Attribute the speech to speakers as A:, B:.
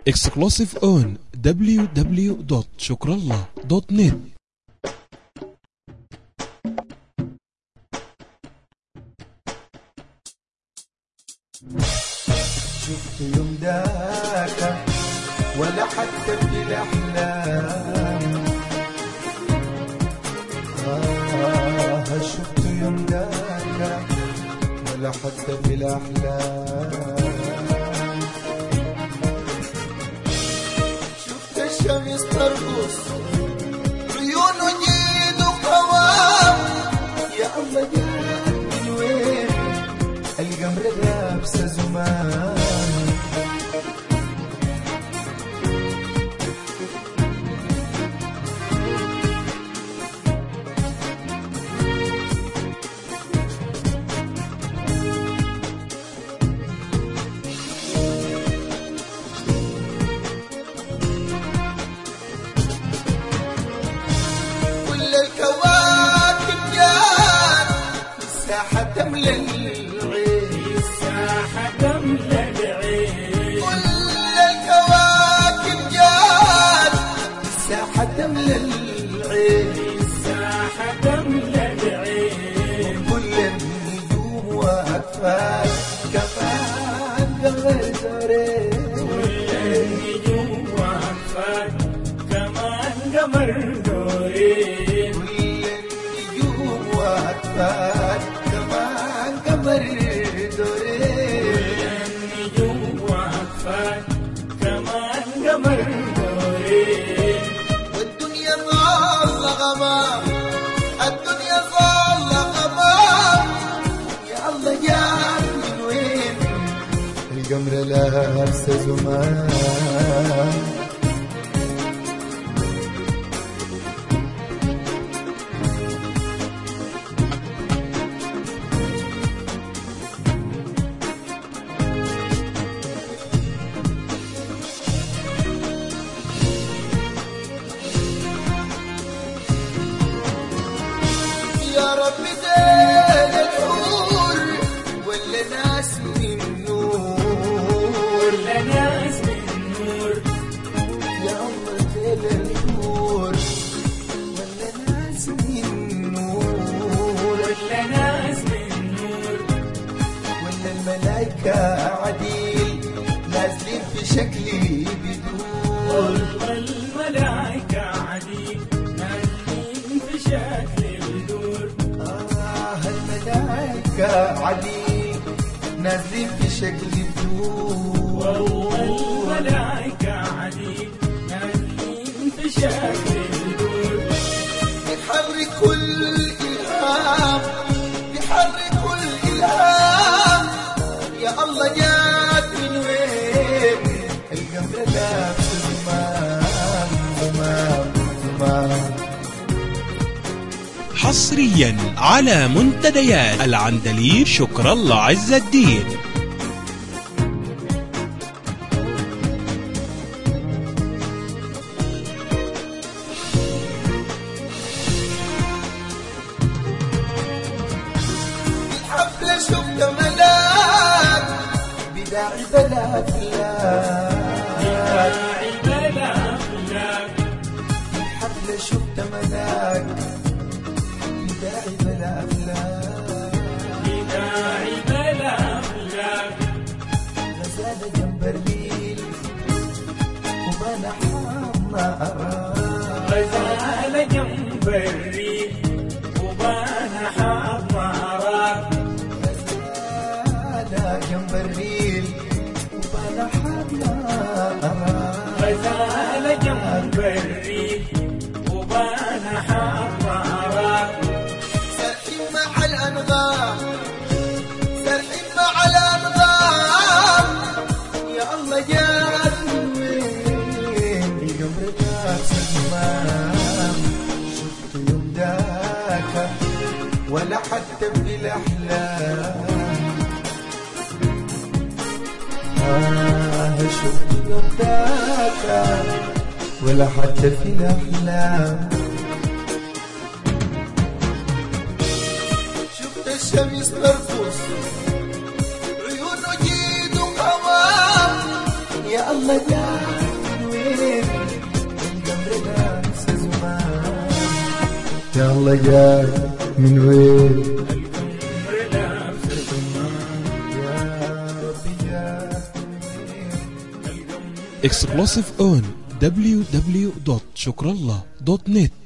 A: Exclusive on www.shukrallah.net.
B: شفت يوم داك ولا حتى في الأحلام. شفت يوم داك ولا حتى في الأحلام. شفت الشمس ترقص عيونه جيد وقوام. يا الله جاء من وين القمر لابس زمان. كل الكواكب جات الساحة تملى العين.
C: الساحة تملى العين.
B: كل الكواكب جات الساحة تملى العين.
C: الساحة تملى العين.
B: وكل النجوم واقفة كمان قمر دورين.
C: كل النجوم واقفة كمان قمر دورين.
B: كل النجوم واقفة كمان قمر دورين.
C: النجوم واقفة كمان قمر دورين.
B: والدنيا ظالة غمام. الدنيا ظالة غمام. يا الله جاب من وين القمر لابس زمان. يا رب دين الحور ولا ناس من نور.
C: ولا ناس من نور.
B: يا الله دين الحور ولا ناس من نور.
C: ولا ناس من نور.
B: ولا الملايكة عديل نازلين في شكلي بدور.
C: والله الملايكة عديد نازلين في شكل بدور.
B: الملايكة عديل نازلين في شكل بدور.
C: والله الملايكة عديد نازلين في شكل بدور.
B: بيحرك كل إلهام. بيحرك كل إلهام. يا الله جات من وين القمر لابس زمان زمان زمان.
A: حصريا على منتديات العندليب شكر الله عز الدين.
B: الحفلة شفت ملاك بداعي بلا فلاك.
C: داعي بلا فلاك.
B: الحفلة شفت ملاك بداعي بلا فلاك.
C: داعي بلا فلاك.
B: غزالة جنب الريل وبانا حامة أراك.
C: غزالة جنب الريح وبانا حاط نهارات.
B: غزالة جنب الريل وبانا حامة أراك.
C: غزالة جنب الريح وبانا حاط نهارات.
B: سرحين مع الأنغام. سرحين مع الأنغام. يا الله جات من وين القمر لابس زمان. شفت يوم داك ولا حتى في الأحلام. شفت يوم داك ولا حتى في الأحلام. شفت الشمس ترقص عيونه جيد وقوام. يا الله جاء يا الله جاي من وين
C: القمر لابسكما
B: يا ربي جاي
A: Exclusive on www.shukrallah.net